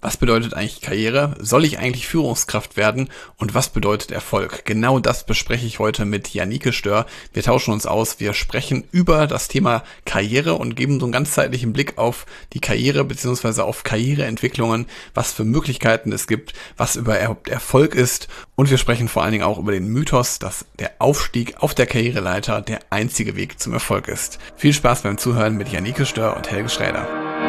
Was bedeutet eigentlich Karriere? Soll ich eigentlich Führungskraft werden? Und was bedeutet Erfolg? Genau das bespreche ich heute mit Janike Stör. Wir tauschen uns aus, wir sprechen über das Thema Karriere und geben so einen ganzheitlichen Blick auf die Karriere bzw. auf Karriereentwicklungen, was für Möglichkeiten es gibt, was überhaupt Erfolg ist. Und wir sprechen vor allen Dingen auch über den Mythos, dass der Aufstieg auf der Karriereleiter der einzige Weg zum Erfolg ist. Viel Spaß beim Zuhören mit Janike Stör und Helge Schräder.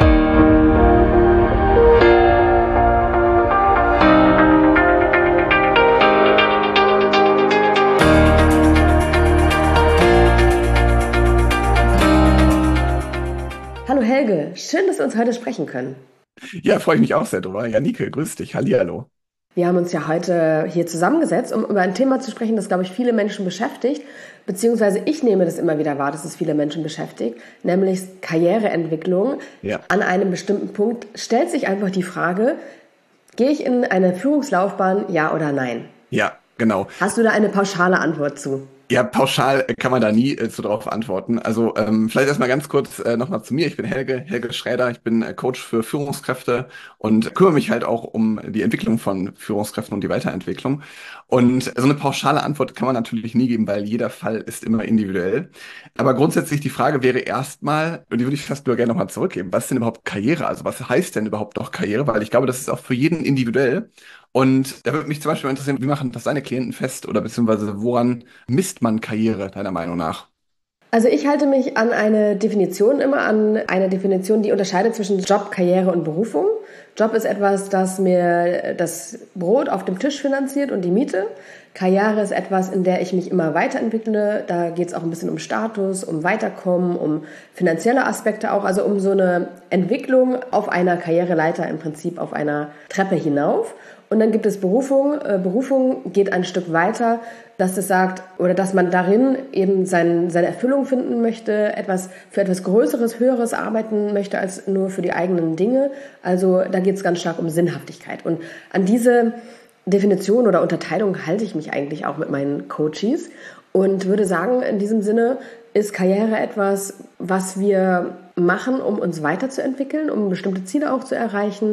Hallo Helge, schön, dass wir uns heute sprechen können. Ja, freue ich mich auch sehr drüber. Janike, grüß dich. Hallihallo. Wir haben uns ja heute hier zusammengesetzt, um über ein Thema zu sprechen, das, glaube ich, viele Menschen beschäftigt, beziehungsweise ich nehme das immer wieder wahr, dass es viele Menschen beschäftigt, nämlich Karriereentwicklung. Ja. An einem bestimmten Punkt stellt sich einfach die Frage, gehe ich in eine Führungslaufbahn, ja oder nein? Ja, genau. Hast du da eine pauschale Antwort zu? Ja, pauschal kann man da nie so drauf antworten. Also vielleicht erstmal ganz kurz nochmal zu mir. Ich bin Helge Schräder. Ich bin Coach für Führungskräfte und kümmere mich halt auch um die Entwicklung von Führungskräften und die Weiterentwicklung. Und so eine pauschale Antwort kann man natürlich nie geben, weil jeder Fall ist immer individuell. Aber grundsätzlich die Frage wäre erstmal, und die würde ich fast nur gerne nochmal zurückgeben, was ist denn überhaupt Karriere? Also was heißt denn überhaupt noch Karriere? Weil ich glaube, das ist auch für jeden individuell. Und da würde mich zum Beispiel interessieren, wie machen das deine Klienten fest oder beziehungsweise woran misst man Karriere, deiner Meinung nach? Also ich halte mich an eine Definition immer, an eine Definition, die unterscheidet zwischen Job, Karriere und Berufung. Job ist etwas, das mir das Brot auf dem Tisch finanziert und die Miete. Karriere ist etwas, in der ich mich immer weiterentwickle. Da geht es auch ein bisschen um Status, um Weiterkommen, um finanzielle Aspekte auch, also um so eine Entwicklung auf einer Karriereleiter, im Prinzip auf einer Treppe hinauf. Und dann gibt es Berufung. Berufung geht ein Stück weiter, dass es sagt, oder dass man darin eben seine Erfüllung finden möchte, für etwas Größeres, Höheres arbeiten möchte als nur für die eigenen Dinge. Also da geht es ganz stark um Sinnhaftigkeit. Und an diese Definition oder Unterteilung halte ich mich eigentlich auch mit meinen Coaches und würde sagen, in diesem Sinne ist Karriere etwas, was wir machen, um uns weiterzuentwickeln, um bestimmte Ziele auch zu erreichen,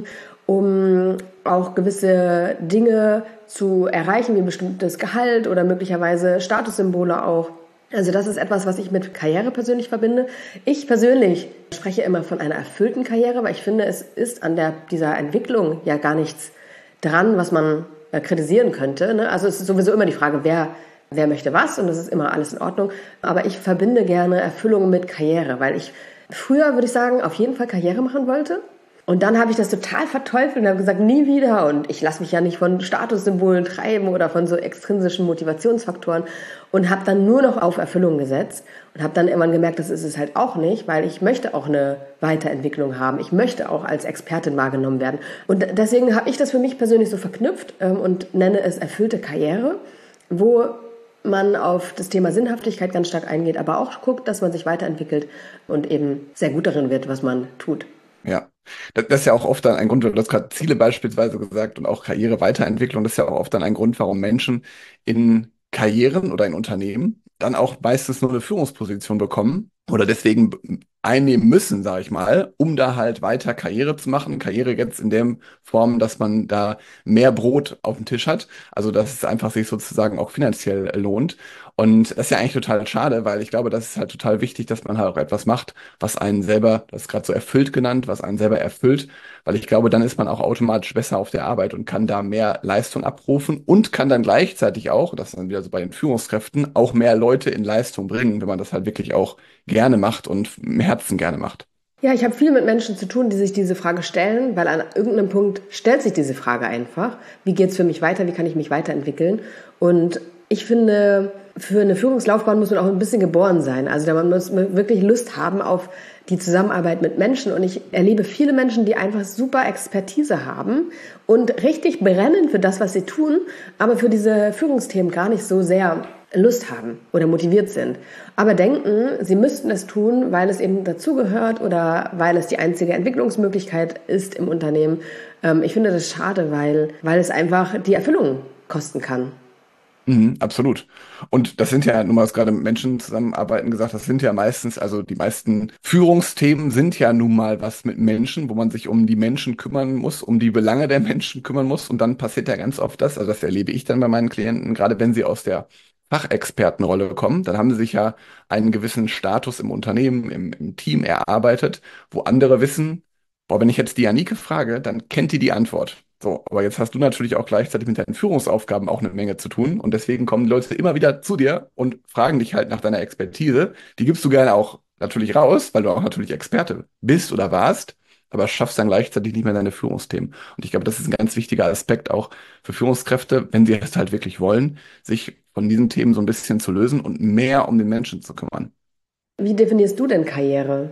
um auch gewisse Dinge zu erreichen, wie ein bestimmtes Gehalt oder möglicherweise Statussymbole auch. Also das ist etwas, was ich mit Karriere persönlich verbinde. Ich persönlich spreche immer von einer erfüllten Karriere, weil ich finde, es ist an dieser Entwicklung ja gar nichts dran, was man kritisieren könnte. Ne? Also es ist sowieso immer die Frage, wer möchte was, und das ist immer alles in Ordnung. Aber ich verbinde gerne Erfüllung mit Karriere, weil ich früher, würde ich sagen, auf jeden Fall Karriere machen wollte. Und dann habe ich das total verteufelt und habe gesagt, nie wieder. Und ich lasse mich ja nicht von Statussymbolen treiben oder von so extrinsischen Motivationsfaktoren. Und habe dann nur noch auf Erfüllung gesetzt und habe dann irgendwann gemerkt, das ist es halt auch nicht, weil ich möchte auch eine Weiterentwicklung haben. Ich möchte auch als Expertin wahrgenommen werden. Und deswegen habe ich das für mich persönlich so verknüpft und nenne es erfüllte Karriere, wo man auf das Thema Sinnhaftigkeit ganz stark eingeht, aber auch guckt, dass man sich weiterentwickelt und eben sehr gut darin wird, was man tut. Ja, das ist ja auch oft dann ein Grund, du hast gerade Ziele beispielsweise gesagt und auch Karriereweiterentwicklung, das ist ja auch oft dann ein Grund, warum Menschen in Karrieren oder in Unternehmen dann auch meistens nur eine Führungsposition bekommen oder deswegen einnehmen müssen, sage ich mal, um da halt weiter Karriere zu machen. Karriere jetzt in der Form, dass man da mehr Brot auf dem Tisch hat, also dass es einfach sich sozusagen auch finanziell lohnt. Und das ist ja eigentlich total schade, weil ich glaube, das ist halt total wichtig, dass man halt auch etwas macht, was einen selber, das ist gerade so erfüllt genannt, was einen selber erfüllt, weil ich glaube, dann ist man auch automatisch besser auf der Arbeit und kann da mehr Leistung abrufen und kann dann gleichzeitig auch, das ist dann wieder so bei den Führungskräften, auch mehr Leute in Leistung bringen, wenn man das halt wirklich auch gerne macht und im Herzen gerne macht. Ja, ich habe viel mit Menschen zu tun, die sich diese Frage stellen, weil an irgendeinem Punkt stellt sich diese Frage einfach. Wie geht's für mich weiter? Wie kann ich mich weiterentwickeln? Und ich finde, für eine Führungslaufbahn muss man auch ein bisschen geboren sein. Also man muss wirklich Lust haben auf die Zusammenarbeit mit Menschen. Und ich erlebe viele Menschen, die einfach super Expertise haben und richtig brennen für das, was sie tun, aber für diese Führungsthemen gar nicht so sehr Lust haben oder motiviert sind. Aber denken, sie müssten es tun, weil es eben dazugehört oder weil es die einzige Entwicklungsmöglichkeit ist im Unternehmen. Ich finde das schade, weil es einfach die Erfüllung kosten kann. Mhm, absolut. Und das sind ja, nun mal was gerade mit Menschen zusammenarbeiten gesagt, das sind ja meistens, also die meisten Führungsthemen sind ja nun mal was mit Menschen, wo man sich um die Menschen kümmern muss, um die Belange der Menschen kümmern muss. Und dann passiert ja ganz oft das, also das erlebe ich dann bei meinen Klienten, gerade wenn sie aus der Fachexpertenrolle kommen, dann haben sie sich ja einen gewissen Status im Unternehmen, im Team erarbeitet, wo andere wissen, boah, wenn ich jetzt die Janike frage, dann kennt die die Antwort. So, aber jetzt hast du natürlich auch gleichzeitig mit deinen Führungsaufgaben auch eine Menge zu tun und deswegen kommen die Leute immer wieder zu dir und fragen dich halt nach deiner Expertise. Die gibst du gerne auch natürlich raus, weil du auch natürlich Experte bist oder warst, aber schaffst dann gleichzeitig nicht mehr deine Führungsthemen. Und ich glaube, das ist ein ganz wichtiger Aspekt auch für Führungskräfte, wenn sie es halt wirklich wollen, sich von diesen Themen so ein bisschen zu lösen und mehr um den Menschen zu kümmern. Wie definierst du denn Karriere?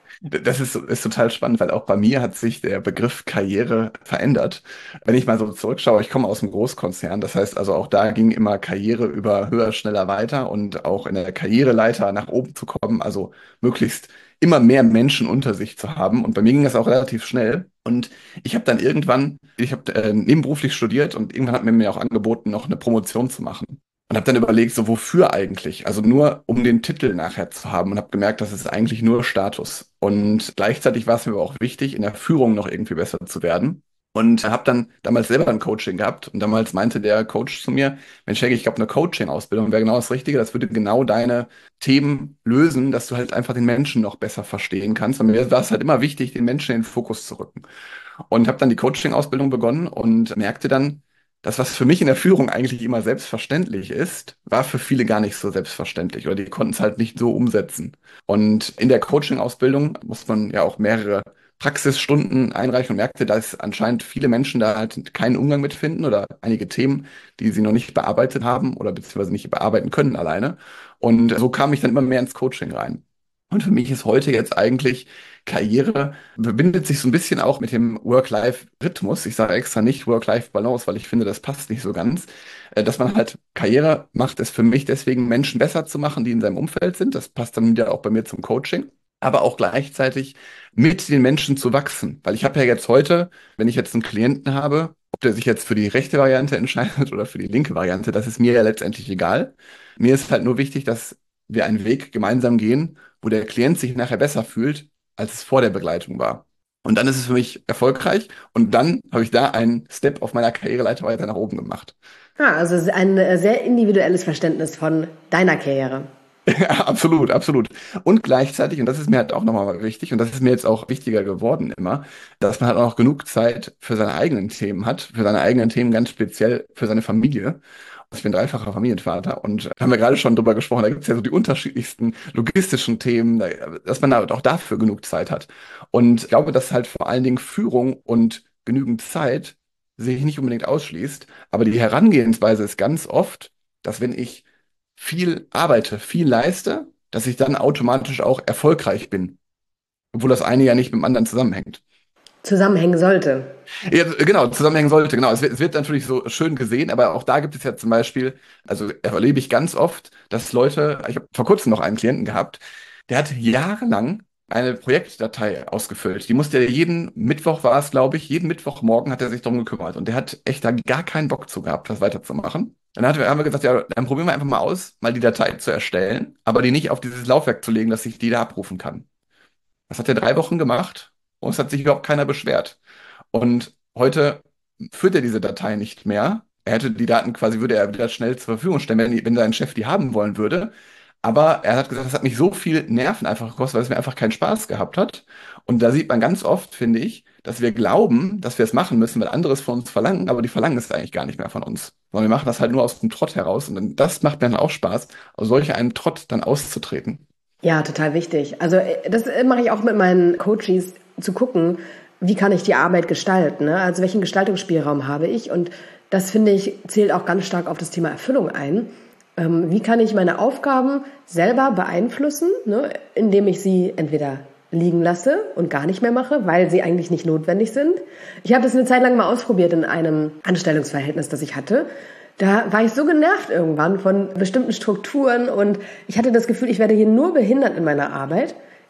Ist total spannend, weil auch bei mir hat sich der Begriff Karriere verändert. Wenn ich mal so zurückschaue, ich komme aus einem Großkonzern, das heißt also auch da ging immer Karriere über höher, schneller, weiter und auch in der Karriereleiter nach oben zu kommen, also möglichst immer mehr Menschen unter sich zu haben. Und bei mir ging das auch relativ schnell. Und ich habe dann irgendwann, ich habe nebenberuflich studiert und irgendwann hat mir auch angeboten, noch eine Promotion zu machen. Und habe dann überlegt, so wofür eigentlich? Also nur um den Titel nachher zu haben und habe gemerkt, das ist eigentlich nur Status. Und gleichzeitig war es mir aber auch wichtig, in der Führung noch irgendwie besser zu werden. Und habe dann damals selber ein Coaching gehabt. Und damals meinte der Coach zu mir, Mensch, Helge, ich glaube, eine Coaching-Ausbildung wäre genau das Richtige. Das würde genau deine Themen lösen, dass du halt einfach den Menschen noch besser verstehen kannst. Und mir war es halt immer wichtig, den Menschen in den Fokus zu rücken. Und habe dann die Coaching-Ausbildung begonnen und merkte dann, das, was für mich in der Führung eigentlich immer selbstverständlich ist, war für viele gar nicht so selbstverständlich oder die konnten es halt nicht so umsetzen. Und in der Coaching-Ausbildung muss man ja auch mehrere Praxisstunden einreichen und merkte, dass anscheinend viele Menschen da halt keinen Umgang mit finden oder einige Themen, die sie noch nicht bearbeitet haben oder beziehungsweise nicht bearbeiten können alleine. Und so kam ich dann immer mehr ins Coaching rein. Und für mich ist heute jetzt eigentlich Karriere verbindet sich so ein bisschen auch mit dem Work-Life-Rhythmus. Ich sage extra nicht Work-Life-Balance, weil ich finde, das passt nicht so ganz. Dass man halt Karriere macht, ist für mich deswegen Menschen besser zu machen, die in seinem Umfeld sind. Das passt dann wieder auch bei mir zum Coaching. Aber auch gleichzeitig mit den Menschen zu wachsen. Weil ich habe ja jetzt heute, wenn ich jetzt einen Klienten habe, ob der sich jetzt für die rechte Variante entscheidet oder für die linke Variante, das ist mir ja letztendlich egal. Mir ist halt nur wichtig, dass wir einen Weg gemeinsam gehen, wo der Klient sich nachher besser fühlt, als es vor der Begleitung war. Und dann ist es für mich erfolgreich und dann habe ich da einen Step auf meiner Karriereleiter weiter nach oben gemacht. Also ein sehr individuelles Verständnis von deiner Karriere. Ja, absolut, absolut. Und gleichzeitig, und das ist mir halt auch nochmal wichtig, und das ist mir jetzt auch wichtiger geworden immer, dass man halt auch noch genug Zeit für seine eigenen Themen hat, für seine eigenen Themen ganz speziell für seine Familie. Ich bin dreifacher Familienvater und da haben wir gerade schon drüber gesprochen, da gibt es ja so die unterschiedlichsten logistischen Themen, dass man da auch dafür genug Zeit hat. Und ich glaube, dass halt vor allen Dingen Führung und genügend Zeit sich nicht unbedingt ausschließt, aber die Herangehensweise ist ganz oft, dass wenn ich viel arbeite, viel leiste, dass ich dann automatisch auch erfolgreich bin, obwohl das eine ja nicht mit dem anderen zusammenhängt. Zusammenhängen sollte. Ja, genau, zusammenhängen sollte, genau. Es wird natürlich so schön gesehen, aber auch da gibt es ja zum Beispiel, also erlebe ich ganz oft, dass Leute, ich habe vor kurzem noch einen Klienten gehabt, der hat jahrelang eine Projektdatei ausgefüllt. Die musste er jeden Mittwoch war es, glaube ich, jeden Mittwochmorgen hat er sich darum gekümmert und der hat echt da gar keinen Bock zu gehabt, das weiterzumachen. Haben wir gesagt, ja, dann probieren wir einfach mal aus, mal die Datei zu erstellen, aber die nicht auf dieses Laufwerk zu legen, dass ich die da abrufen kann. Das hat er 3 Wochen gemacht und es hat sich überhaupt keiner beschwert. Und heute führt er diese Datei nicht mehr. Er hätte die Daten quasi, würde er wieder schnell zur Verfügung stellen, wenn sein Chef die haben wollen würde. Aber er hat gesagt, das hat mich so viel Nerven einfach gekostet, weil es mir einfach keinen Spaß gehabt hat. Und da sieht man ganz oft, finde ich, dass wir glauben, dass wir es machen müssen, weil andere es von uns verlangen, aber die verlangen es eigentlich gar nicht mehr von uns. Sondern wir machen das halt nur aus dem Trott heraus. Und dann, das macht mir dann auch Spaß, aus solch einem Trott dann auszutreten. Ja, total wichtig. Also das mache ich auch mit meinen Coaches, zu gucken, wie kann ich die Arbeit gestalten, ne? Also welchen Gestaltungsspielraum habe ich? Und das, finde ich, zählt auch ganz stark auf das Thema Erfüllung ein. Wie kann ich meine Aufgaben selber beeinflussen, ne? Indem ich sie entweder liegen lasse und gar nicht mehr mache, weil sie eigentlich nicht notwendig sind. Ich habe das eine Zeit lang mal ausprobiert in einem Anstellungsverhältnis, das ich hatte. Da war ich so genervt irgendwann von bestimmten Strukturen und ich hatte das Gefühl, ich werde hier nur behindert in meiner Arbeit.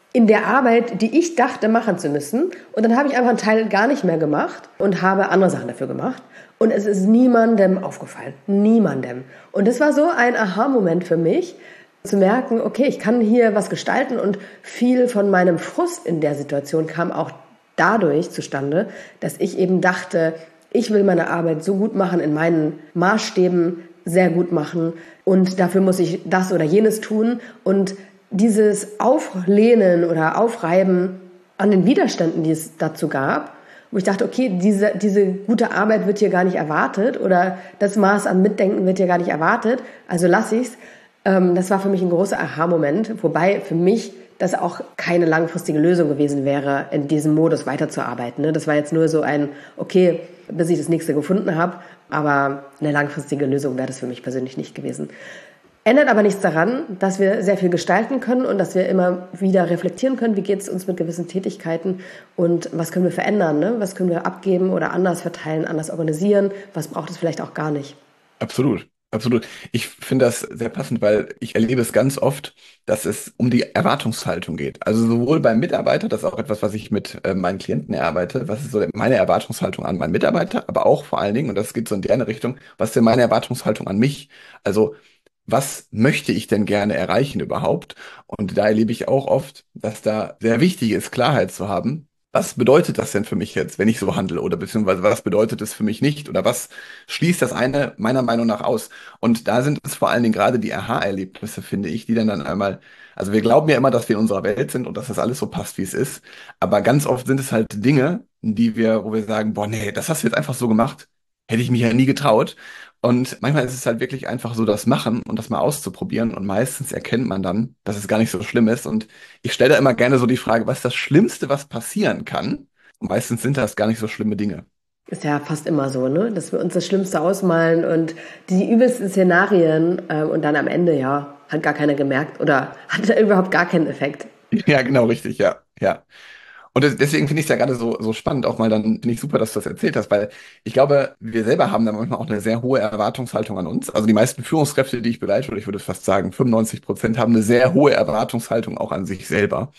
in der Arbeit, die ich dachte machen zu müssen. Und dann habe ich einfach einen Teil gar nicht mehr gemacht und habe andere Sachen dafür gemacht. Und es ist niemandem aufgefallen. Niemandem. Und das war so ein Aha-Moment für mich, zu merken, okay, ich kann hier was gestalten, und viel von meinem Frust in der Situation kam auch dadurch zustande, dass ich eben dachte, ich will meine Arbeit so gut machen, in meinen Maßstäben sehr gut machen, und dafür muss ich das oder jenes tun. Und dieses Auflehnen oder Aufreiben an den Widerständen, die es dazu gab, wo ich dachte, okay, diese gute Arbeit wird hier gar nicht erwartet, oder das Maß an Mitdenken wird hier gar nicht erwartet, also lasse ich's. Das war für mich ein großer Aha-Moment, wobei für mich das auch keine langfristige Lösung gewesen wäre, in diesem Modus weiterzuarbeiten. Das war jetzt nur so ein, okay, bis ich das nächste gefunden habe, aber eine langfristige Lösung wäre das für mich persönlich nicht gewesen. Ändert aber nichts daran, dass wir sehr viel gestalten können und dass wir immer wieder reflektieren können, wie geht es uns mit gewissen Tätigkeiten und was können wir verändern, ne? Was können wir abgeben oder anders verteilen, anders organisieren, was braucht es vielleicht auch gar nicht. Absolut. Absolut. Ich finde das sehr passend, weil ich erlebe es ganz oft, dass es um die Erwartungshaltung geht. Also sowohl beim Mitarbeiter, das ist auch etwas, was ich mit meinen Klienten erarbeite, was ist so meine Erwartungshaltung an meinen Mitarbeiter, aber auch vor allen Dingen, und das geht so in deren Richtung, was ist denn meine Erwartungshaltung an mich? Also was möchte ich denn gerne erreichen überhaupt? Und da erlebe ich auch oft, dass da sehr wichtig ist, Klarheit zu haben. Was bedeutet das denn für mich jetzt, wenn ich so handle? Oder beziehungsweise was bedeutet es für mich nicht? Oder was schließt das eine meiner Meinung nach aus? Und da sind es vor allen Dingen gerade die Aha-Erlebnisse, finde ich, die dann einmal, also wir glauben ja immer, dass wir in unserer Welt sind und dass das alles so passt, wie es ist. Aber ganz oft sind es halt Dinge, wo wir sagen, boah, nee, das hast du jetzt einfach so gemacht. Hätte ich mich ja nie getraut. Und manchmal ist es halt wirklich einfach so das Machen und das mal auszuprobieren. Und meistens erkennt man dann, dass es gar nicht so schlimm ist. Und ich stelle da immer gerne so die Frage, was ist das Schlimmste, was passieren kann? Und meistens sind das gar nicht so schlimme Dinge. Ist ja fast immer so, ne? Dass wir uns das Schlimmste ausmalen und die übelsten Szenarien und dann am Ende, ja, hat gar keiner gemerkt oder hat überhaupt gar keinen Effekt. Ja, genau, richtig, ja, ja. Und deswegen finde ich es ja gerade so spannend, auch mal dann, finde ich super, dass du das erzählt hast, weil ich glaube, wir selber haben da manchmal auch eine sehr hohe Erwartungshaltung an uns. Also die meisten Führungskräfte, die ich begleite, oder ich würde fast sagen, 95% haben eine sehr hohe Erwartungshaltung auch an sich selber.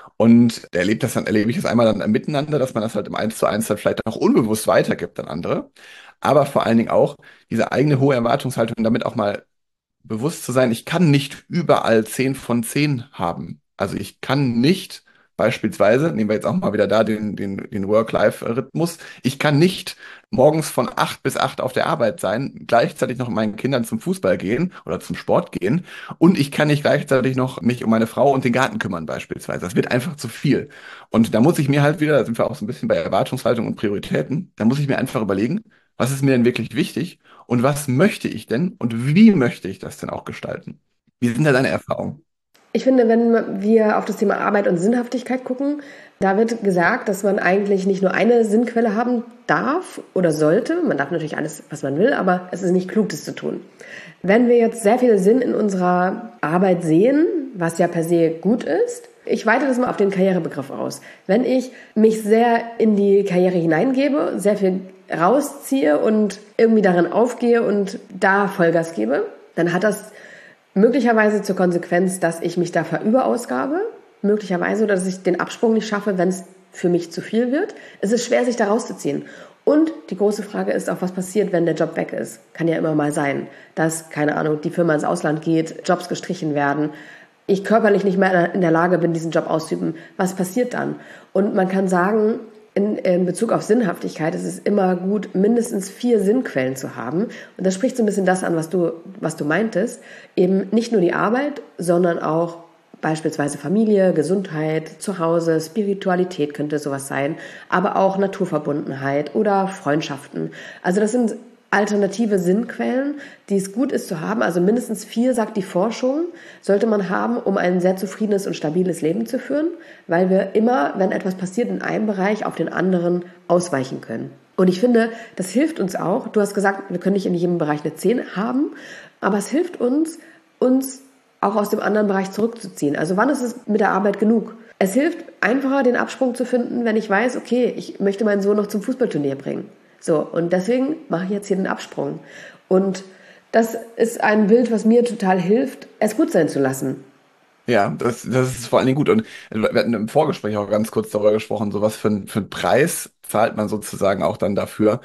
Und erlebe ich das einmal dann im Miteinander, dass man das halt im Eins zu eins dann vielleicht auch unbewusst weitergibt an andere. Aber vor allen Dingen auch diese eigene hohe Erwartungshaltung, damit auch mal bewusst zu sein, ich kann nicht überall 10 von 10 haben. Also ich kann nicht beispielsweise, nehmen wir jetzt auch mal wieder da den Work-Life-Rhythmus, ich kann nicht morgens von 8 bis 8 auf der Arbeit sein, gleichzeitig noch mit meinen Kindern zum Fußball gehen oder zum Sport gehen, und ich kann nicht gleichzeitig noch mich um meine Frau und den Garten kümmern beispielsweise. Das wird einfach zu viel. Und da muss ich mir halt wieder, da sind wir auch so ein bisschen bei Erwartungshaltung und Prioritäten, da muss ich mir einfach überlegen, was ist mir denn wirklich wichtig? Und was möchte ich denn und wie möchte ich das denn auch gestalten? Wie sind da deine Erfahrungen? Ich finde, wenn wir auf das Thema Arbeit und Sinnhaftigkeit gucken, da wird gesagt, dass man eigentlich nicht nur eine Sinnquelle haben darf oder sollte. Man darf natürlich alles, was man will, aber es ist nicht klug, das zu tun. Wenn wir jetzt sehr viel Sinn in unserer Arbeit sehen, was ja per se gut ist, ich weite das mal auf den Karrierebegriff aus. Wenn ich mich sehr in die Karriere hineingebe, sehr viel rausziehe und irgendwie darin aufgehe und da Vollgas gebe, dann hat das möglicherweise zur Konsequenz, dass ich mich da verüberausgabe, möglicherweise, oder dass ich den Absprung nicht schaffe, wenn es für mich zu viel wird. Es ist schwer, sich da rauszuziehen. Und die große Frage ist auch, was passiert, wenn der Job weg ist. Kann ja immer mal sein, dass, keine Ahnung, die Firma ins Ausland geht, Jobs gestrichen werden, ich körperlich nicht mehr in der Lage bin, diesen Job auszuüben. Was passiert dann? Und man kann sagen, in Bezug auf Sinnhaftigkeit ist es immer gut, mindestens 4 Sinnquellen zu haben. Und das spricht so ein bisschen das an, was du meintest. Eben nicht nur die Arbeit, sondern auch beispielsweise Familie, Gesundheit, Zuhause, Spiritualität könnte sowas sein, aber auch Naturverbundenheit oder Freundschaften. Also das sind alternative Sinnquellen, die es gut ist zu haben. Also mindestens 4, sagt die Forschung, sollte man haben, um ein sehr zufriedenes und stabiles Leben zu führen, weil wir immer, wenn etwas passiert in einem Bereich, auf den anderen ausweichen können. Und ich finde, das hilft uns auch. Du hast gesagt, wir können nicht in jedem Bereich eine 10 haben, aber es hilft uns auch aus dem anderen Bereich zurückzuziehen. Also wann ist es mit der Arbeit genug? Es hilft einfacher, den Absprung zu finden, wenn ich weiß, okay, ich möchte meinen Sohn noch zum Fußballturnier bringen. So, und deswegen mache ich jetzt hier den Absprung. Und das ist ein Bild, was mir total hilft, es gut sein zu lassen. Ja, das ist vor allen Dingen gut. Und wir hatten im Vorgespräch auch ganz kurz darüber gesprochen, so was für einen Preis zahlt man sozusagen auch dann dafür,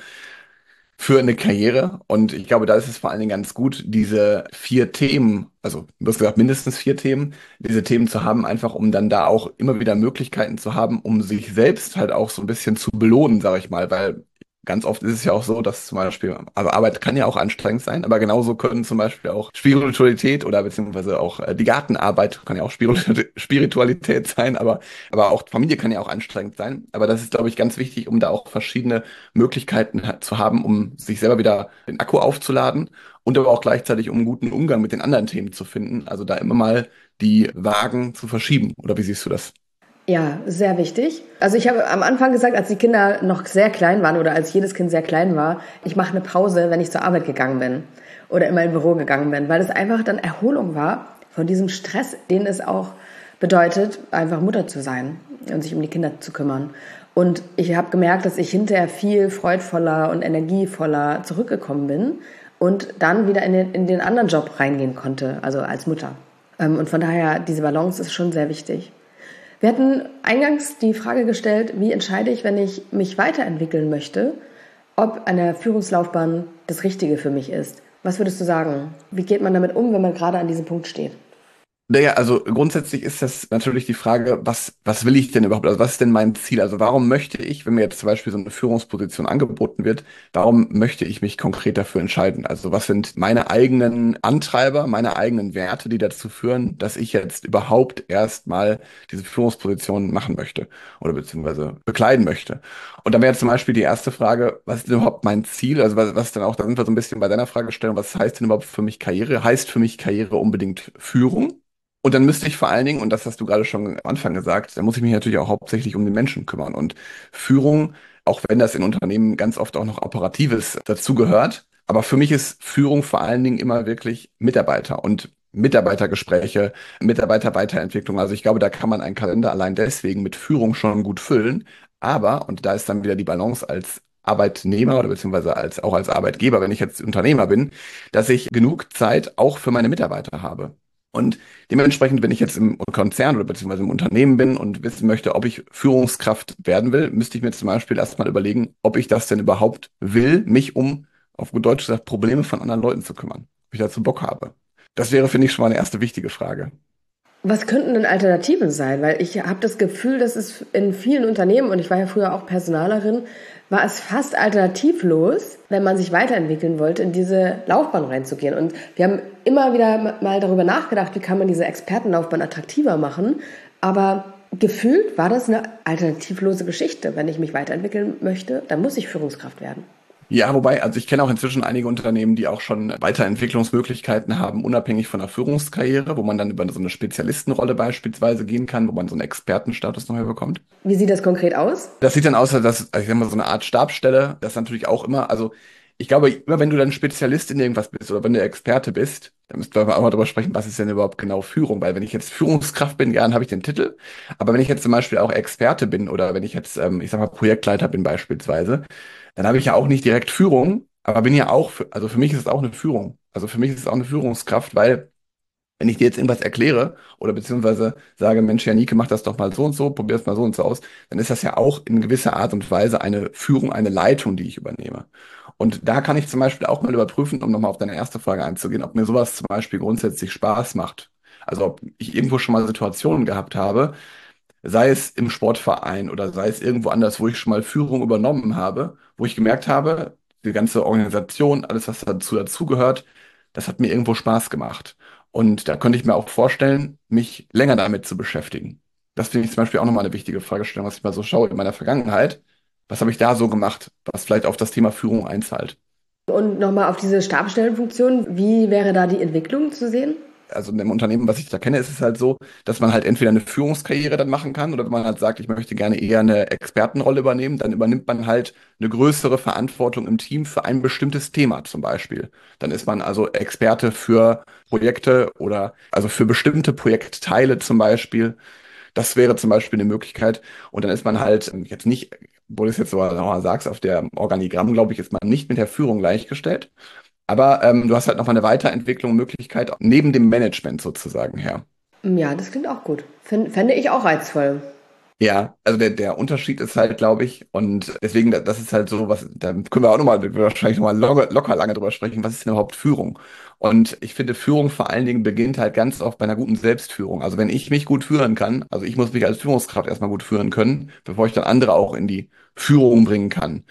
für eine Karriere. Und ich glaube, da ist es vor allen Dingen ganz gut, diese 4 Themen, also du hast gesagt, mindestens 4 Themen, diese Themen zu haben, einfach um dann da auch immer wieder Möglichkeiten zu haben, um sich selbst halt auch so ein bisschen zu belohnen, sage ich mal, weil ganz oft ist es ja auch so, dass zum Beispiel, also Arbeit kann ja auch anstrengend sein, aber genauso können zum Beispiel auch Spiritualität oder beziehungsweise auch die Gartenarbeit kann ja auch Spiritualität sein, aber auch Familie kann ja auch anstrengend sein. Aber das ist, glaube ich, ganz wichtig, um da auch verschiedene Möglichkeiten zu haben, um sich selber wieder den Akku aufzuladen und aber auch gleichzeitig, um einen guten Umgang mit den anderen Themen zu finden. Also da immer mal die Wagen zu verschieben. Oder wie siehst du das? Ja, sehr wichtig. Also ich habe am Anfang gesagt, als die Kinder noch sehr klein waren oder als jedes Kind sehr klein war, ich mache eine Pause, wenn ich zur Arbeit gegangen bin oder in mein Büro gegangen bin, weil es einfach dann Erholung war von diesem Stress, den es auch bedeutet, einfach Mutter zu sein und sich um die Kinder zu kümmern. Und ich habe gemerkt, dass ich hinterher viel freudvoller und energievoller zurückgekommen bin und dann wieder in den anderen Job reingehen konnte, also als Mutter. Und von daher, diese Balance ist schon sehr wichtig. Wir hatten eingangs die Frage gestellt, wie entscheide ich, wenn ich mich weiterentwickeln möchte, ob eine Führungslaufbahn das Richtige für mich ist. Was würdest du sagen? Wie geht man damit um, wenn man gerade an diesem Punkt steht? Naja, also grundsätzlich ist das natürlich die Frage, was will ich denn überhaupt? Also was ist denn mein Ziel? Also warum möchte ich, wenn mir jetzt zum Beispiel so eine Führungsposition angeboten wird, warum möchte ich mich konkret dafür entscheiden? Also was sind meine eigenen Antreiber, meine eigenen Werte, die dazu führen, dass ich jetzt überhaupt erstmal diese Führungsposition machen möchte oder beziehungsweise bekleiden möchte? Und dann wäre zum Beispiel die erste Frage, was ist denn überhaupt mein Ziel? Also was dann auch, da sind wir so ein bisschen bei deiner Fragestellung, was heißt denn überhaupt für mich Karriere? Heißt für mich Karriere unbedingt Führung? Und dann müsste ich vor allen Dingen, und das hast du gerade schon am Anfang gesagt, da muss ich mich natürlich auch hauptsächlich um den Menschen kümmern. Und Führung, auch wenn das in Unternehmen ganz oft auch noch Operatives dazugehört, aber für mich ist Führung vor allen Dingen immer wirklich Mitarbeiter und Mitarbeitergespräche, Mitarbeiterweiterentwicklung. Also ich glaube, da kann man einen Kalender allein deswegen mit Führung schon gut füllen. Aber, und da ist dann wieder die Balance als Arbeitnehmer oder beziehungsweise auch als Arbeitgeber, wenn ich jetzt Unternehmer bin, dass ich genug Zeit auch für meine Mitarbeiter habe. Und dementsprechend, wenn ich jetzt im Konzern oder beziehungsweise im Unternehmen bin und wissen möchte, ob ich Führungskraft werden will, müsste ich mir zum Beispiel erstmal überlegen, ob ich das denn überhaupt will, mich um, auf gut Deutsch gesagt, Probleme von anderen Leuten zu kümmern. Ob ich dazu Bock habe. Das wäre, finde ich, schon mal eine erste wichtige Frage. Was könnten denn Alternativen sein? Weil ich habe das Gefühl, dass es in vielen Unternehmen, und ich war ja früher auch Personalerin, war es fast alternativlos, wenn man sich weiterentwickeln wollte, in diese Laufbahn reinzugehen. Und wir haben immer wieder mal darüber nachgedacht, wie kann man diese Expertenlaufbahn attraktiver machen. Aber gefühlt war das eine alternativlose Geschichte. Wenn ich mich weiterentwickeln möchte, dann muss ich Führungskraft werden. Ja, wobei, also ich kenne auch inzwischen einige Unternehmen, die auch schon Weiterentwicklungsmöglichkeiten haben, unabhängig von der Führungskarriere, wo man dann über so eine Spezialistenrolle beispielsweise gehen kann, wo man so einen Expertenstatus noch mehr bekommt. Wie sieht das konkret aus? Das sieht dann aus, dass, also ich sag mal, so eine Art Stabsstelle, das ist natürlich auch immer, also ich glaube, immer wenn du dann Spezialist in irgendwas bist oder wenn du Experte bist, dann müssten wir auch mal drüber sprechen, was ist denn überhaupt genau Führung? Weil wenn ich jetzt Führungskraft bin, ja, dann habe ich den Titel. Aber wenn ich jetzt zum Beispiel auch Experte bin oder wenn ich jetzt, ich sag mal, Projektleiter bin beispielsweise, dann habe ich ja auch nicht direkt Führung, aber bin ja auch, also für mich ist es auch eine Führung. Also für mich ist es auch eine Führungskraft, weil wenn ich dir jetzt irgendwas erkläre oder beziehungsweise sage, Mensch, Janike, mach das doch mal so und so, probier es mal so und so aus, dann ist das ja auch in gewisser Art und Weise eine Führung, eine Leitung, die ich übernehme. Und da kann ich zum Beispiel auch mal überprüfen, um nochmal auf deine erste Frage einzugehen, ob mir sowas zum Beispiel grundsätzlich Spaß macht. Also ob ich irgendwo schon mal Situationen gehabt habe, sei es im Sportverein oder sei es irgendwo anders, wo ich schon mal Führung übernommen habe, wo ich gemerkt habe, die ganze Organisation, alles, was dazugehört, das hat mir irgendwo Spaß gemacht. Und da könnte ich mir auch vorstellen, mich länger damit zu beschäftigen. Das finde ich zum Beispiel auch nochmal eine wichtige Fragestellung, was ich mal so schaue in meiner Vergangenheit. Was habe ich da so gemacht, was vielleicht auf das Thema Führung einzahlt? Und nochmal auf diese Stabsstellenfunktion, wie wäre da die Entwicklung zu sehen? Also in dem Unternehmen, was ich da kenne, ist es halt so, dass man halt entweder eine Führungskarriere dann machen kann oder wenn man halt sagt, ich möchte gerne eher eine Expertenrolle übernehmen, dann übernimmt man halt eine größere Verantwortung im Team für ein bestimmtes Thema zum Beispiel. Dann ist man also Experte für Projekte oder also für bestimmte Projektteile zum Beispiel. Das wäre zum Beispiel eine Möglichkeit. Und dann ist man halt jetzt nicht, wo du es jetzt so sagst, auf der Organigramm, glaube ich, ist man nicht mit der Führung gleichgestellt. Aber du hast halt noch mal eine Weiterentwicklung, Möglichkeit neben dem Management sozusagen her. Ja, das klingt auch gut. Fände ich auch reizvoll. Ja, also der Unterschied ist halt, glaube ich, und deswegen, das ist halt so, was, da können wir auch nochmal, wahrscheinlich nochmal locker lange drüber sprechen, was ist denn überhaupt Führung? Und ich finde, Führung vor allen Dingen beginnt halt ganz oft bei einer guten Selbstführung. Also wenn ich mich gut führen kann, also ich muss mich als Führungskraft erstmal gut führen können, bevor ich dann andere auch in die Führung bringen kann.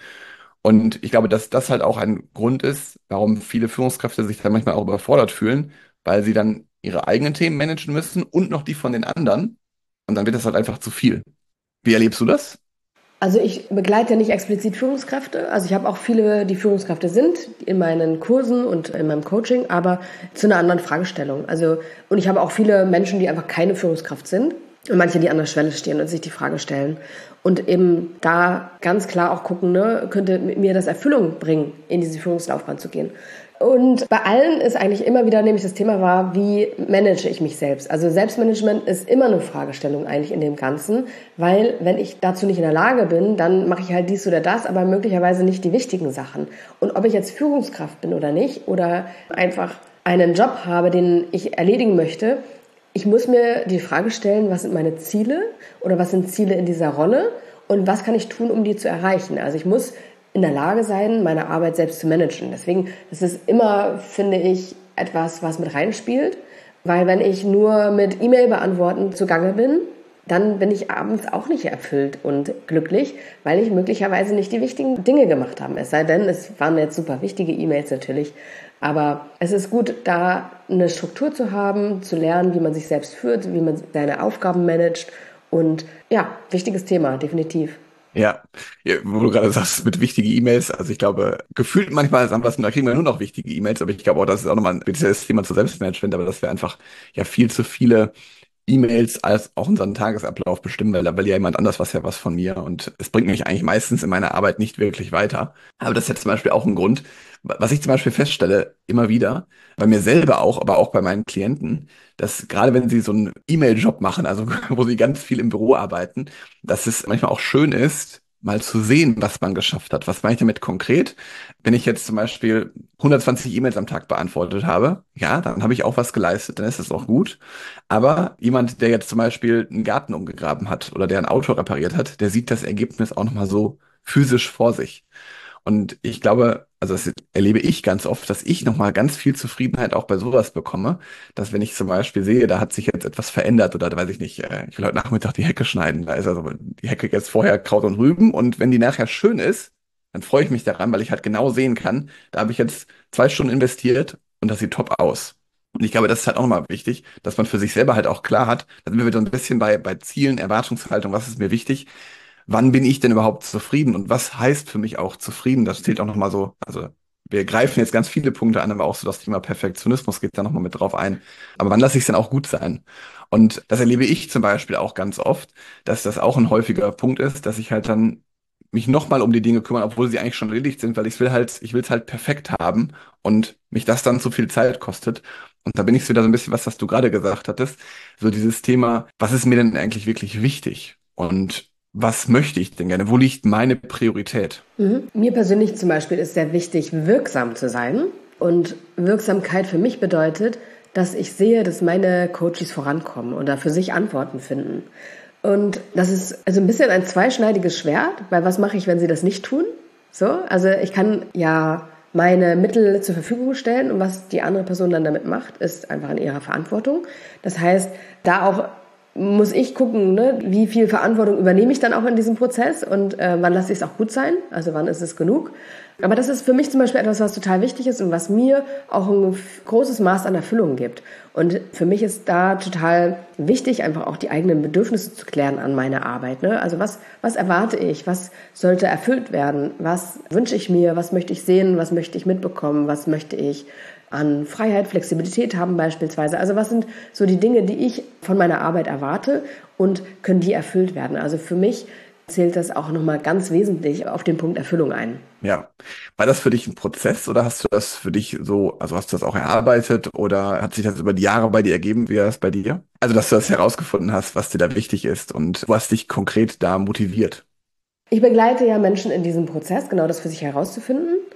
Und ich glaube, dass das halt auch ein Grund ist, warum viele Führungskräfte sich dann manchmal auch überfordert fühlen, weil sie dann ihre eigenen Themen managen müssen und noch die von den anderen. Und dann wird das halt einfach zu viel. Wie erlebst du das? Also ich begleite ja nicht explizit Führungskräfte. Also ich habe auch viele, die Führungskräfte sind in meinen Kursen und in meinem Coaching, aber zu einer anderen Fragestellung. Also, und ich habe auch viele Menschen, die einfach keine Führungskraft sind und manche, die an der Schwelle stehen und sich die Frage stellen. Und eben da ganz klar auch gucken, ne, könnte mir das Erfüllung bringen, in diese Führungslaufbahn zu gehen. Und bei allen ist eigentlich immer wieder, nämlich das Thema war, wie manage ich mich selbst? Also Selbstmanagement ist immer eine Fragestellung eigentlich in dem Ganzen, weil wenn ich dazu nicht in der Lage bin, dann mache ich halt dies oder das, aber möglicherweise nicht die wichtigen Sachen. Und ob ich jetzt Führungskraft bin oder nicht oder einfach einen Job habe, den ich erledigen möchte, ich muss mir die Frage stellen, was sind meine Ziele oder was sind Ziele in dieser Rolle und was kann ich tun, um die zu erreichen? Also ich muss in der Lage sein, meine Arbeit selbst zu managen. Deswegen ist es immer, finde ich, etwas, was mit reinspielt, weil wenn ich nur mit E-Mail beantworten zugange bin, dann bin ich abends auch nicht erfüllt und glücklich, weil ich möglicherweise nicht die wichtigen Dinge gemacht habe. Es sei denn, es waren jetzt super wichtige E-Mails natürlich. Aber es ist gut, da eine Struktur zu haben, zu lernen, wie man sich selbst führt, wie man seine Aufgaben managt. Und ja, wichtiges Thema, definitiv. Ja, ja, wo du gerade sagst, mit wichtigen E-Mails, also ich glaube, gefühlt manchmal ist anders, da kriegen wir nur noch wichtige E-Mails, aber ich glaube auch, das ist auch nochmal ein spezielles Thema zu Selbstmanagement, aber dass wir einfach ja viel zu viele E-Mails als auch unseren Tagesablauf bestimmen, weil da will ja jemand anders was von mir und es bringt mich eigentlich meistens in meiner Arbeit nicht wirklich weiter. Aber das ist jetzt zum Beispiel auch ein Grund, was ich zum Beispiel feststelle, immer wieder, bei mir selber auch, aber auch bei meinen Klienten, dass gerade wenn sie so einen E-Mail-Job machen, also wo sie ganz viel im Büro arbeiten, dass es manchmal auch schön ist, mal zu sehen, was man geschafft hat. Was meine ich damit konkret? Wenn ich jetzt zum Beispiel 120 E-Mails am Tag beantwortet habe, ja, dann habe ich auch was geleistet, dann ist das auch gut. Aber jemand, der jetzt zum Beispiel einen Garten umgegraben hat oder der ein Auto repariert hat, der sieht das Ergebnis auch nochmal so physisch vor sich. Und ich glaube, also das erlebe ich ganz oft, dass ich nochmal ganz viel Zufriedenheit auch bei sowas bekomme, dass wenn ich zum Beispiel sehe, da hat sich jetzt etwas verändert oder da weiß ich nicht, ich will heute Nachmittag die Hecke schneiden, da ist also die Hecke jetzt vorher Kraut und Rüben und wenn die nachher schön ist, dann freue ich mich daran, weil ich halt genau sehen kann, da habe ich jetzt 2 Stunden investiert und das sieht top aus. Und ich glaube, das ist halt auch nochmal wichtig, dass man für sich selber halt auch klar hat, da sind wir wieder ein bisschen bei Zielen, Erwartungshaltung, was ist mir wichtig, wann bin ich denn überhaupt zufrieden und was heißt für mich auch zufrieden? Das zählt auch nochmal so, also wir greifen jetzt ganz viele Punkte an, aber auch so das Thema Perfektionismus geht da nochmal mit drauf ein. Aber wann lasse ich es denn auch gut sein? Und das erlebe ich zum Beispiel auch ganz oft, dass das auch ein häufiger Punkt ist, dass ich halt dann mich nochmal um die Dinge kümmern, obwohl sie eigentlich schon erledigt sind, weil ich will es halt perfekt haben und mich das dann zu viel Zeit kostet. Und da bin ich wieder so ein bisschen, was du gerade gesagt hattest, so dieses Thema, was ist mir denn eigentlich wirklich wichtig? Und was möchte ich denn gerne? Wo liegt meine Priorität? Mir persönlich zum Beispiel ist sehr wichtig, wirksam zu sein. Und Wirksamkeit für mich bedeutet, dass ich sehe, dass meine Coaches vorankommen oder für sich Antworten finden. Und das ist also ein bisschen ein zweischneidiges Schwert, weil was mache ich, wenn sie das nicht tun? So, also ich kann ja meine Mittel zur Verfügung stellen und was die andere Person dann damit macht, ist einfach in ihrer Verantwortung. Das heißt, da auch muss ich gucken, ne, wie viel Verantwortung übernehme ich dann auch in diesem Prozess und wann lasse ich es auch gut sein, also wann ist es genug. Aber das ist für mich zum Beispiel etwas, was total wichtig ist und was mir auch ein großes Maß an Erfüllung gibt. Und für mich ist da total wichtig, einfach auch die eigenen Bedürfnisse zu klären an meiner Arbeit. Ne? Also was erwarte ich? Was sollte erfüllt werden? Was wünsche ich mir? Was möchte ich sehen? Was möchte ich mitbekommen? Was möchte ich an Freiheit, Flexibilität haben beispielsweise? Also was sind so die Dinge, die ich von meiner Arbeit erwarte und können die erfüllt werden? Also für mich zählt das auch nochmal ganz wesentlich auf den Punkt Erfüllung ein. Ja. War das für dich ein Prozess oder hast du das für dich so, also hast du das auch erarbeitet oder hat sich das über die Jahre bei dir ergeben? Wie war das bei dir? Also, dass du das herausgefunden hast, was dir da wichtig ist und was dich konkret da motiviert. Ich begleite ja Menschen in diesem Prozess, genau das für sich herauszufinden.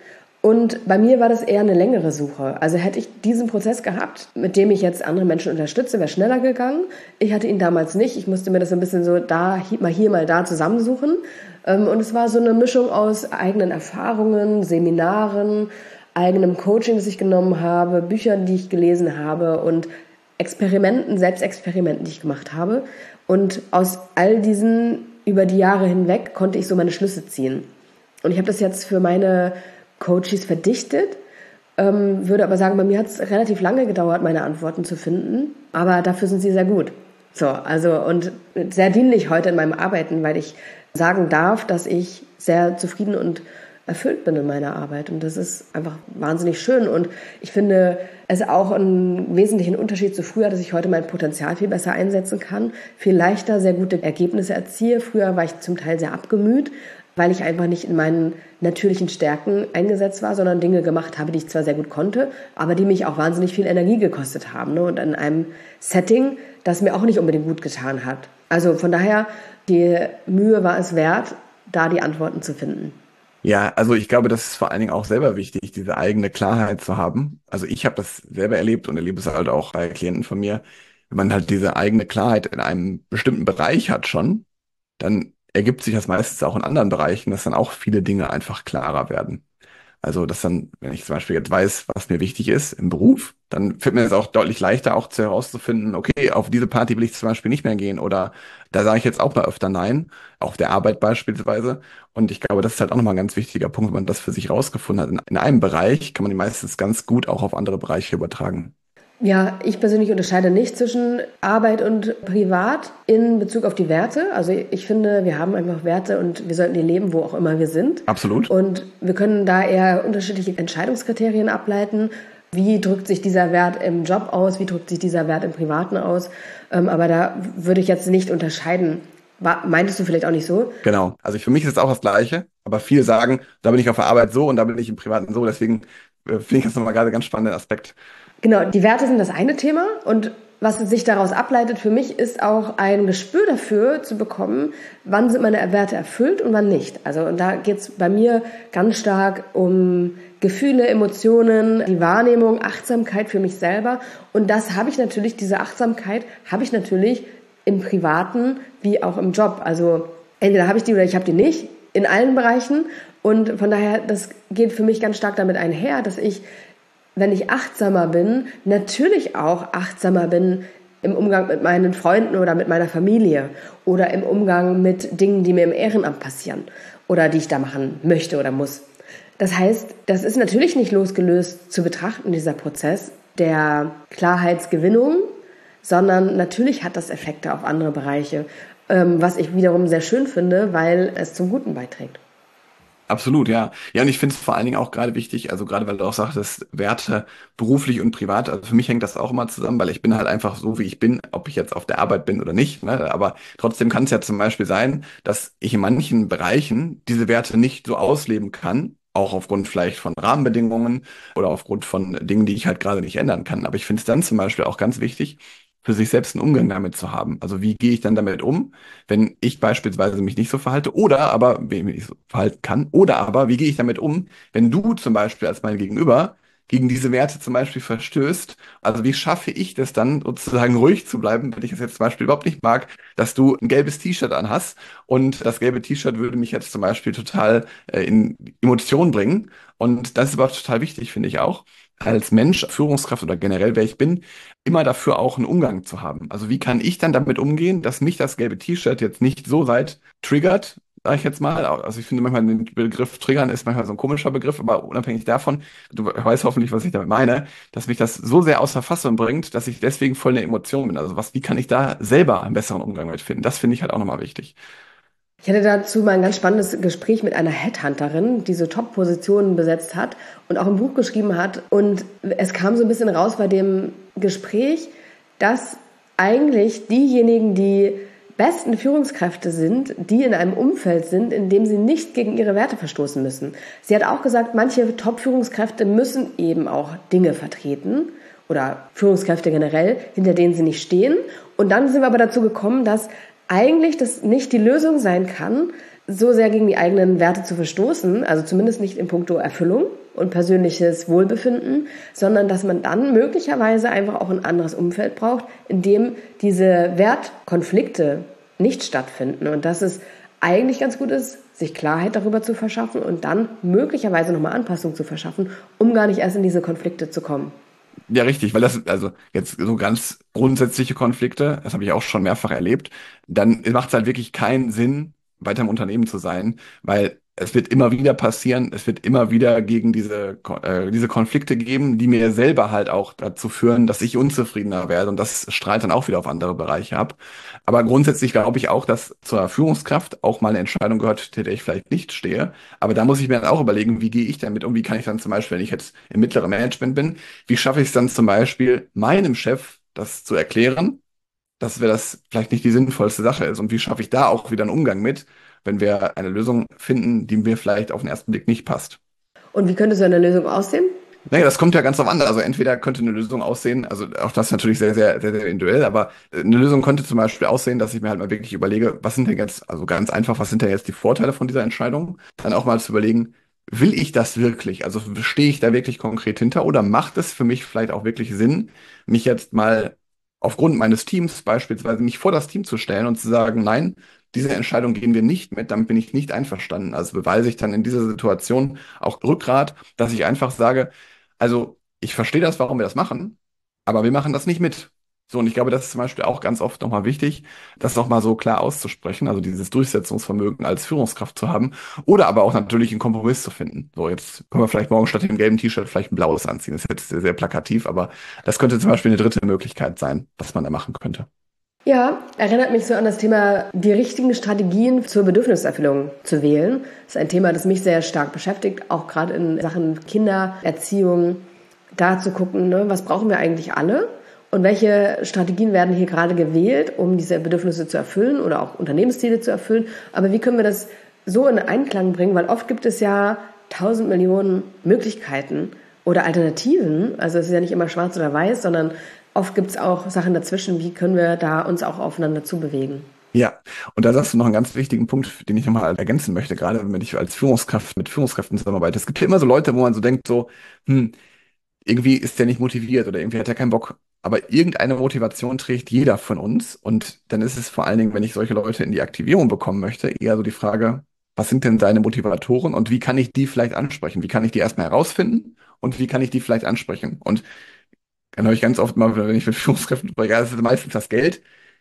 Und bei mir war das eher eine längere Suche. Also hätte ich diesen Prozess gehabt, mit dem ich jetzt andere Menschen unterstütze, wäre schneller gegangen. Ich hatte ihn damals nicht. Ich musste mir das ein bisschen so mal hier, mal da zusammensuchen. Und es war so eine Mischung aus eigenen Erfahrungen, Seminaren, eigenem Coaching, das ich genommen habe, Büchern, die ich gelesen habe und Selbstexperimenten, die ich gemacht habe. Und aus all diesen über die Jahre hinweg konnte ich so meine Schlüsse ziehen. Und ich habe das jetzt für meine Coaches verdichtet, würde aber sagen, bei mir hat es relativ lange gedauert, meine Antworten zu finden, aber dafür sind sie sehr gut. So, also und sehr dienlich heute in meinem Arbeiten, weil ich sagen darf, dass ich sehr zufrieden und erfüllt bin in meiner Arbeit und das ist einfach wahnsinnig schön und ich finde es auch einen wesentlichen Unterschied zu früher, dass ich heute mein Potenzial viel besser einsetzen kann, viel leichter sehr gute Ergebnisse erziehe. Früher war ich zum Teil sehr abgemüht, weil ich einfach nicht in meinen natürlichen Stärken eingesetzt war, sondern Dinge gemacht habe, die ich zwar sehr gut konnte, aber die mich auch wahnsinnig viel Energie gekostet haben. Ne? Und in einem Setting, das mir auch nicht unbedingt gut getan hat. Also von daher, die Mühe war es wert, da die Antworten zu finden. Ja, also ich glaube, das ist vor allen Dingen auch selber wichtig, diese eigene Klarheit zu haben. Also ich habe das selber erlebt und erlebe es halt auch bei Klienten von mir. Wenn man halt diese eigene Klarheit in einem bestimmten Bereich hat schon, dann ergibt sich das meistens auch in anderen Bereichen, dass dann auch viele Dinge einfach klarer werden. Also, dass dann, wenn ich zum Beispiel jetzt weiß, was mir wichtig ist im Beruf, dann fällt mir das auch deutlich leichter, auch herauszufinden, okay, auf diese Party will ich zum Beispiel nicht mehr gehen oder da sage ich jetzt auch mal öfter Nein, auf der Arbeit beispielsweise. Und ich glaube, das ist halt auch nochmal ein ganz wichtiger Punkt, wenn man das für sich rausgefunden hat. In einem Bereich kann man die meistens ganz gut auch auf andere Bereiche übertragen. Ja, ich persönlich unterscheide nicht zwischen Arbeit und Privat in Bezug auf die Werte. Also ich finde, wir haben einfach Werte und wir sollten die leben, wo auch immer wir sind. Absolut. Und wir können da eher unterschiedliche Entscheidungskriterien ableiten. Wie drückt sich dieser Wert im Job aus? Wie drückt sich dieser Wert im Privaten aus? Aber da würde ich jetzt nicht unterscheiden. Meintest du vielleicht auch nicht so? Genau. Also für mich ist es auch das Gleiche, aber viele sagen, da bin ich auf der Arbeit so und da bin ich im Privaten so. Deswegen finde ich das nochmal gerade einen ganz spannenden Aspekt. Genau, die Werte sind das eine Thema und was sich daraus ableitet für mich ist auch ein Gespür dafür zu bekommen, wann sind meine Werte erfüllt und wann nicht. Also und da geht es bei mir ganz stark um Gefühle, Emotionen, die Wahrnehmung, Achtsamkeit für mich selber und das habe ich natürlich, diese Achtsamkeit habe ich natürlich im Privaten wie auch im Job. Also entweder habe ich die oder ich habe die nicht in allen Bereichen und von daher, das geht für mich ganz stark damit einher, dass ich wenn ich achtsamer bin, natürlich auch achtsamer bin im Umgang mit meinen Freunden oder mit meiner Familie oder im Umgang mit Dingen, die mir im Ehrenamt passieren oder die ich da machen möchte oder muss. Das heißt, das ist natürlich nicht losgelöst zu betrachten, dieser Prozess der Klarheitsgewinnung, sondern natürlich hat das Effekte auf andere Bereiche, was ich wiederum sehr schön finde, weil es zum Guten beiträgt. Absolut, ja. Ja, und ich finde es vor allen Dingen auch gerade wichtig, also gerade weil du auch sagtest, Werte beruflich und privat, also für mich hängt das auch immer zusammen, weil ich bin halt einfach so, wie ich bin, ob ich jetzt auf der Arbeit bin oder nicht, ne? Aber trotzdem kann es ja zum Beispiel sein, dass ich in manchen Bereichen diese Werte nicht so ausleben kann, auch aufgrund vielleicht von Rahmenbedingungen oder aufgrund von Dingen, die ich halt gerade nicht ändern kann. Aber ich finde es dann zum Beispiel auch ganz wichtig, für sich selbst einen Umgang damit zu haben. Also wie gehe ich dann damit um, wenn ich beispielsweise mich nicht so verhalte oder aber, wenn ich mich nicht so verhalten kann, oder aber, wie gehe ich damit um, wenn du zum Beispiel als mein Gegenüber gegen diese Werte zum Beispiel verstößt? Also wie schaffe ich das dann sozusagen ruhig zu bleiben, wenn ich es jetzt zum Beispiel überhaupt nicht mag, dass du ein gelbes T-Shirt anhast und das gelbe T-Shirt würde mich jetzt zum Beispiel total in Emotionen bringen und das ist aber total wichtig, finde ich auch als Mensch, Führungskraft oder generell wer ich bin, immer dafür auch einen Umgang zu haben. Also wie kann ich dann damit umgehen, dass mich das gelbe T-Shirt jetzt nicht so weit triggert, sage ich jetzt mal. Also ich finde manchmal den Begriff triggern ist manchmal so ein komischer Begriff, aber unabhängig davon, du weißt hoffentlich, was ich damit meine, dass mich das so sehr außer Fassung bringt, dass ich deswegen voll eine Emotion bin. Also wie kann ich da selber einen besseren Umgang mit finden? Das finde ich halt auch nochmal wichtig. Ich hatte dazu mal ein ganz spannendes Gespräch mit einer Headhunterin, die so Top-Positionen besetzt hat und auch ein Buch geschrieben hat. Und es kam so ein bisschen raus bei dem Gespräch, dass eigentlich diejenigen, die besten Führungskräfte sind, die in einem Umfeld sind, in dem sie nicht gegen ihre Werte verstoßen müssen. Sie hat auch gesagt, manche Top-Führungskräfte müssen eben auch Dinge vertreten oder Führungskräfte generell, hinter denen sie nicht stehen. Und dann sind wir aber dazu gekommen, dass eigentlich das nicht die Lösung sein kann, so sehr gegen die eigenen Werte zu verstoßen, also zumindest nicht in puncto Erfüllung, und persönliches Wohlbefinden, sondern dass man dann möglicherweise einfach auch ein anderes Umfeld braucht, in dem diese Wertkonflikte nicht stattfinden und dass es eigentlich ganz gut ist, sich Klarheit darüber zu verschaffen und dann möglicherweise nochmal Anpassung zu verschaffen, um gar nicht erst in diese Konflikte zu kommen. Ja, richtig, weil das, also jetzt so ganz grundsätzliche Konflikte, das habe ich auch schon mehrfach erlebt, dann macht es halt wirklich keinen Sinn, weiter im Unternehmen zu sein, weil es wird immer wieder passieren, es wird immer wieder gegen diese Konflikte geben, die mir selber halt auch dazu führen, dass ich unzufriedener werde und das strahlt dann auch wieder auf andere Bereiche ab. Aber grundsätzlich glaube ich auch, dass zur Führungskraft auch mal eine Entscheidung gehört, hinter der ich vielleicht nicht stehe. Aber da muss ich mir dann auch überlegen, wie gehe ich damit um, wie kann ich dann zum Beispiel, wenn ich jetzt im mittleren Management bin, wie schaffe ich es dann zum Beispiel, meinem Chef das zu erklären, dass wir das vielleicht nicht die sinnvollste Sache ist? Und wie schaffe ich da auch wieder einen Umgang mit, wenn wir eine Lösung finden, die mir vielleicht auf den ersten Blick nicht passt? Und wie könnte so eine Lösung aussehen? Naja, das kommt ja ganz drauf an. Also entweder könnte eine Lösung aussehen, also auch das ist natürlich sehr, sehr, sehr, sehr individuell, aber eine Lösung könnte zum Beispiel aussehen, dass ich mir halt mal wirklich überlege, was sind denn jetzt, also ganz einfach, was sind denn jetzt die Vorteile von dieser Entscheidung? Dann auch mal zu überlegen, will ich das wirklich? Also stehe ich da wirklich konkret hinter oder macht es für mich vielleicht auch wirklich Sinn, mich jetzt mal aufgrund meines Teams beispielsweise mich vor das Team zu stellen und zu sagen, nein, diese Entscheidung gehen wir nicht mit, damit bin ich nicht einverstanden. Also beweise ich dann in dieser Situation auch Rückgrat, dass ich einfach sage, also ich verstehe das, warum wir das machen, aber wir machen das nicht mit. So, und ich glaube, das ist zum Beispiel auch ganz oft nochmal wichtig, das nochmal so klar auszusprechen, also dieses Durchsetzungsvermögen als Führungskraft zu haben oder aber auch natürlich einen Kompromiss zu finden. So, jetzt können wir vielleicht morgen statt dem gelben T-Shirt vielleicht ein blaues anziehen. Das ist jetzt sehr, sehr plakativ, aber das könnte zum Beispiel eine dritte Möglichkeit sein, was man da machen könnte. Ja, erinnert mich so an das Thema, die richtigen Strategien zur Bedürfniserfüllung zu wählen. Das ist ein Thema, das mich sehr stark beschäftigt, auch gerade in Sachen Kindererziehung, da zu gucken, ne, was brauchen wir eigentlich alle und welche Strategien werden hier gerade gewählt, um diese Bedürfnisse zu erfüllen oder auch Unternehmensziele zu erfüllen. Aber wie können wir das so in Einklang bringen, weil oft gibt es ja 1.000 Millionen Möglichkeiten oder Alternativen. Also es ist ja nicht immer schwarz oder weiß, sondern oft gibt es auch Sachen dazwischen. Wie können wir da uns auch aufeinander zubewegen? Ja, und da sagst du noch einen ganz wichtigen Punkt, den ich nochmal ergänzen möchte, gerade wenn ich als Führungskraft mit Führungskräften zusammenarbeite. Es gibt ja immer so Leute, wo man so denkt, so, irgendwie ist der nicht motiviert oder irgendwie hat er keinen Bock. Aber irgendeine Motivation trägt jeder von uns. Und dann ist es vor allen Dingen, wenn ich solche Leute in die Aktivierung bekommen möchte, eher so die Frage, was sind denn deine Motivatoren und wie kann ich die vielleicht ansprechen? Wie kann ich die erstmal herausfinden und wie kann ich die vielleicht ansprechen? Und dann höre ich ganz oft mal, wenn ich mit Führungskräften spreche, ja, das ist meistens das Geld.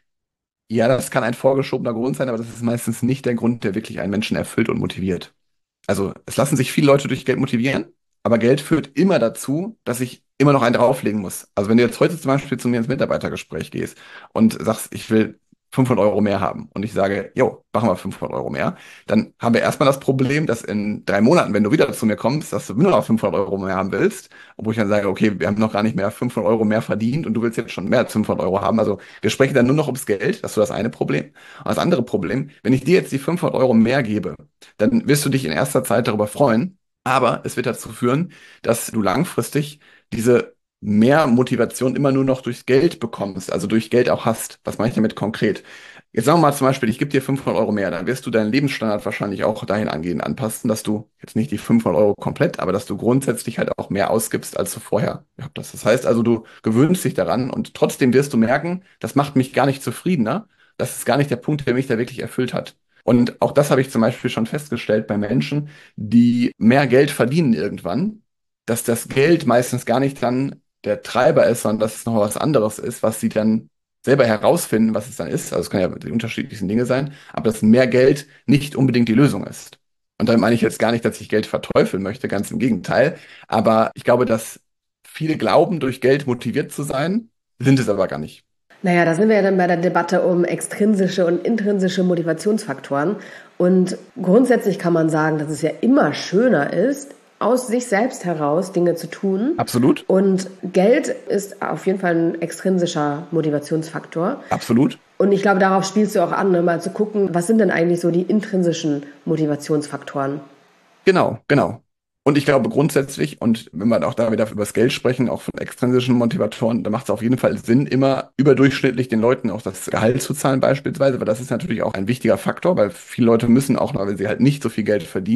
Ja, das kann ein vorgeschobener Grund sein, aber das ist meistens nicht der Grund, der wirklich einen Menschen erfüllt und motiviert. Also es lassen sich viele Leute durch Geld motivieren, aber Geld führt immer dazu, dass ich immer noch einen drauflegen muss. Also wenn du jetzt heute zum Beispiel zu mir ins Mitarbeitergespräch gehst und sagst, ich will 500 € mehr haben und ich sage, jo, machen wir 500 € mehr, dann haben wir erstmal das Problem, dass in 3 Monaten, wenn du wieder zu mir kommst, dass du nur noch 500 € mehr haben willst, obwohl ich dann sage, okay, wir haben noch gar nicht mehr 500 € mehr verdient und du willst jetzt schon mehr als 500 € haben. Also wir sprechen dann nur noch ums Geld, das ist so das eine Problem. Und das andere Problem, wenn ich dir jetzt die 500 € mehr gebe, dann wirst du dich in erster Zeit darüber freuen, aber es wird dazu führen, dass du langfristig diese mehr Motivation immer nur noch durchs Geld bekommst, also durch Geld auch hast. Was meine ich damit konkret? Jetzt sagen wir mal zum Beispiel, ich gebe dir 500 € mehr, dann wirst du deinen Lebensstandard wahrscheinlich auch dahin angehen, anpassen, dass du jetzt nicht die 500 € komplett, aber dass du grundsätzlich halt auch mehr ausgibst, als du vorher gehabt hast. Das heißt also, du gewöhnst dich daran und trotzdem wirst du merken, das macht mich gar nicht zufriedener. Das ist gar nicht der Punkt, der mich da wirklich erfüllt hat. Und auch das habe ich zum Beispiel schon festgestellt bei Menschen, die mehr Geld verdienen irgendwann, dass das Geld meistens gar nicht dann der Treiber ist, sondern dass es noch was anderes ist, was sie dann selber herausfinden, was es dann ist. Also es können ja die unterschiedlichsten Dinge sein, aber dass mehr Geld nicht unbedingt die Lösung ist. Und damit meine ich jetzt gar nicht, dass ich Geld verteufeln möchte, ganz im Gegenteil. Aber ich glaube, dass viele glauben, durch Geld motiviert zu sein, sind es aber gar nicht. Naja, da sind wir ja dann bei der Debatte um extrinsische und intrinsische Motivationsfaktoren. Und grundsätzlich kann man sagen, dass es ja immer schöner ist, aus sich selbst heraus Dinge zu tun. Absolut. Und Geld ist auf jeden Fall ein extrinsischer Motivationsfaktor. Absolut. Und ich glaube, darauf spielst du auch an, ne? Mal zu gucken, was sind denn eigentlich so die intrinsischen Motivationsfaktoren? Genau, genau. Und ich glaube grundsätzlich, und wenn wir auch da wieder über das Geld sprechen, auch von extrinsischen Motivatoren, da macht es auf jeden Fall Sinn, immer überdurchschnittlich den Leuten auch das Gehalt zu zahlen beispielsweise, weil das ist natürlich auch ein wichtiger Faktor, weil viele Leute müssen auch, weil sie halt nicht so viel Geld verdienen,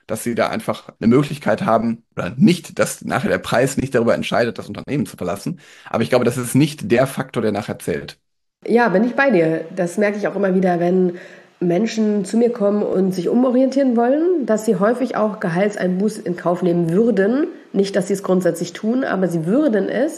dass sie da einfach eine Möglichkeit haben oder nicht, dass nachher der Preis nicht darüber entscheidet, das Unternehmen zu verlassen. Aber ich glaube, das ist nicht der Faktor, der nachher zählt. Ja, bin ich bei dir. Das merke ich auch immer wieder, wenn Menschen zu mir kommen und sich umorientieren wollen, dass sie häufig auch Gehaltseinbuß in Kauf nehmen würden. Nicht, dass sie es grundsätzlich tun, aber sie würden es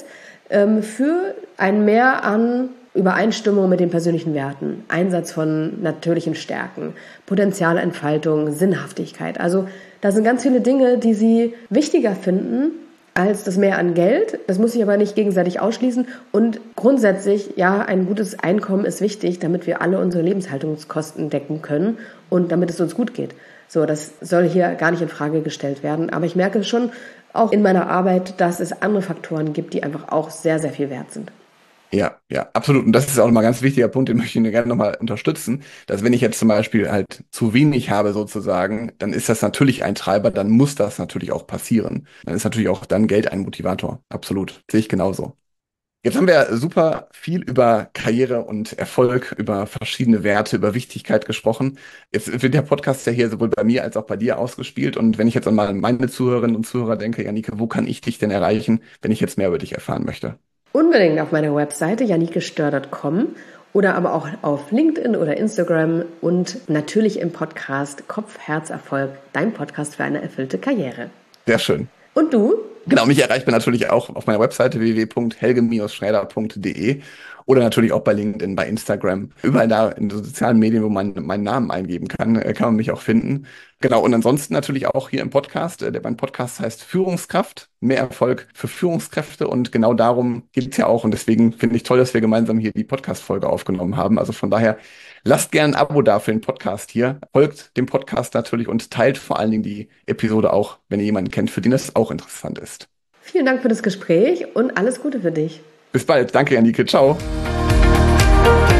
für ein Mehr an Übereinstimmung mit den persönlichen Werten, Einsatz von natürlichen Stärken, Potenzialentfaltung, Sinnhaftigkeit. Also da sind ganz viele Dinge, die sie wichtiger finden als das Mehr an Geld. Das muss sich aber nicht gegenseitig ausschließen. Und grundsätzlich, ja, ein gutes Einkommen ist wichtig, damit wir alle unsere Lebenshaltungskosten decken können und damit es uns gut geht. So, das soll hier gar nicht in Frage gestellt werden. Aber ich merke schon auch in meiner Arbeit, dass es andere Faktoren gibt, die einfach auch sehr, sehr viel wert sind. Ja, ja, absolut. Und das ist auch nochmal ein ganz wichtiger Punkt, den möchte ich gerne nochmal unterstützen, dass wenn ich jetzt zum Beispiel halt zu wenig habe sozusagen, dann ist das natürlich ein Treiber, dann muss das natürlich auch passieren. Dann ist natürlich auch dann Geld ein Motivator. Absolut. Sehe ich genauso. Jetzt haben wir super viel über Karriere und Erfolg, über verschiedene Werte, über Wichtigkeit gesprochen. Jetzt wird der Podcast ja hier sowohl bei mir als auch bei dir ausgespielt. Und wenn ich jetzt an meine Zuhörerinnen und Zuhörer denke, Janike, wo kann ich dich denn erreichen, wenn ich jetzt mehr über dich erfahren möchte? Unbedingt auf meiner Webseite janikestör.com oder aber auch auf LinkedIn oder Instagram und natürlich im Podcast Kopf, Herz, Erfolg, dein Podcast für eine erfüllte Karriere. Sehr schön. Und du? Genau, mich erreicht man natürlich auch auf meiner Webseite www.helge-schräder.de oder natürlich auch bei LinkedIn, bei Instagram. Überall da in den sozialen Medien, wo man meinen Namen eingeben kann, kann man mich auch finden. Genau, und ansonsten natürlich auch hier im Podcast. Mein Podcast heißt Führungskraft, mehr Erfolg für Führungskräfte und genau darum geht's ja auch. Und deswegen finde ich toll, dass wir gemeinsam hier die Podcast-Folge aufgenommen haben. Also von daher, lasst gerne ein Abo da für den Podcast hier. Folgt dem Podcast natürlich und teilt vor allen Dingen die Episode auch, wenn ihr jemanden kennt, für den das auch interessant ist. Vielen Dank für das Gespräch und alles Gute für dich. Bis bald. Danke, Janike. Ciao.